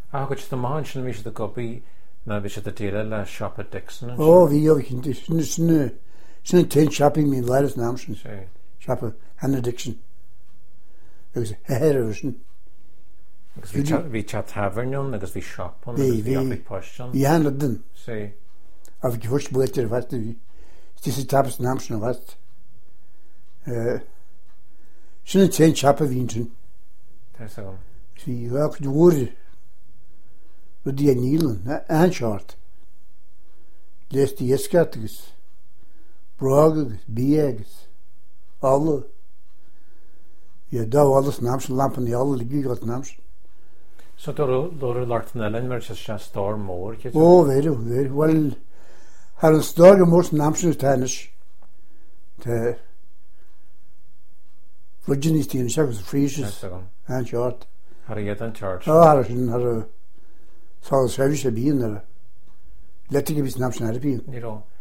go the man sin mí the copy na bhí the tíile le shop at Dixon. Bhí sinna ten shopping mean letters námsin. Shop at Hannah Dixon. It was a hervision. Bhí chat tavern agus bhí shop on bhí post. Bhí Hannah din. Sí. A bhí first buitir vast bhí. This is tapas námsin vast. Sinna ten shop at Vinton. Bhí bhach dúr with the Neelan and short. Les the escatagus, brogagus, beagus, all. You do all the snaps and lamp and the all the got snaps. So Dora Lartnellen were just storm more. Oh, very well. Had a story more snaps in tennis. The Virginia team was freezes and short. How do you get in charge? Oh, Harrison had a. So service a being there. Let it give his snaps and a being.